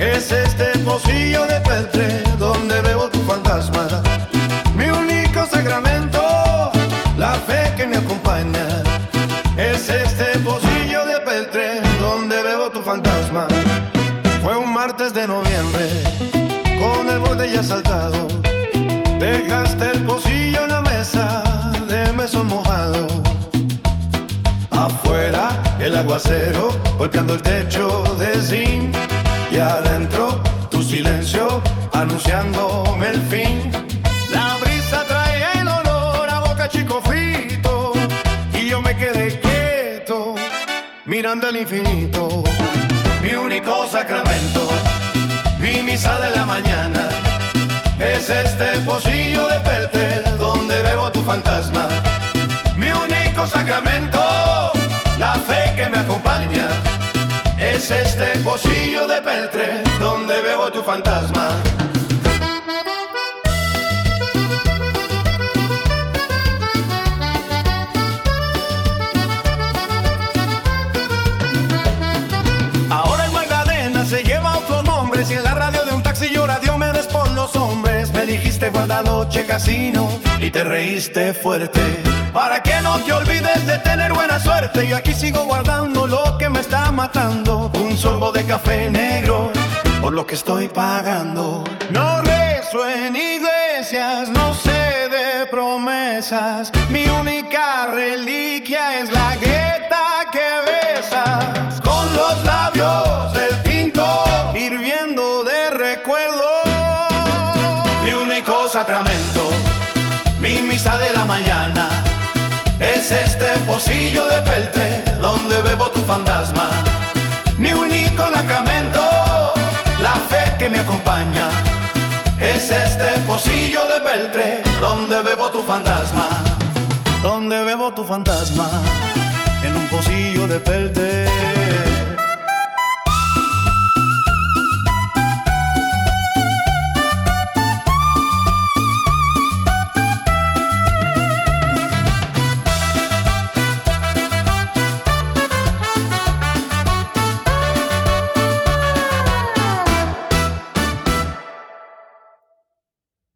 Es este pocillo de peltre donde bebo tu fantasma. Mi único sacramento, la fe que me acompaña. Es este pocillo de peltre donde bebo tu fantasma. Fue un martes de noviembre, con el borde ya saltado. Dejaste el pocillo en la mesa, de mesón mojado. Afuera el aguacero, golpeando el techo de zinc. Y adentro tu silencio, anunciándome el fin. La brisa trae el olor a boca chico frito. Y yo me quedé quieto, mirando el infinito. Mi único sacramento, mi misa de la mañana. Es este pocillo de peltre donde bebo tu fantasma. Mi único sacramento, la fe que me acompaña. Es este pocillo de peltre donde bebo tu fantasma. Ahora el Magdalena se lleva otros nombres y en la radio de un taxi llora Diomedes por los hombres. Me dijiste guarda noche casino y te reíste fuerte. Para que no te olvides de tener buena suerte. Y aquí sigo guardando lo que me está matando. Un sorbo de café negro por lo que estoy pagando. No rezo en iglesias, no sé de promesas. Mi única reliquia es la grieta que besas. Con los labios del tinto hirviendo de recuerdo. Mi único sacramento, mi misa de la mañana. Es este pocillo de peltre donde bebo tu fantasma. Mi único sacramento, la fe que me acompaña. Es este pocillo de peltre donde bebo tu fantasma. Donde bebo tu fantasma, en un pocillo de peltre.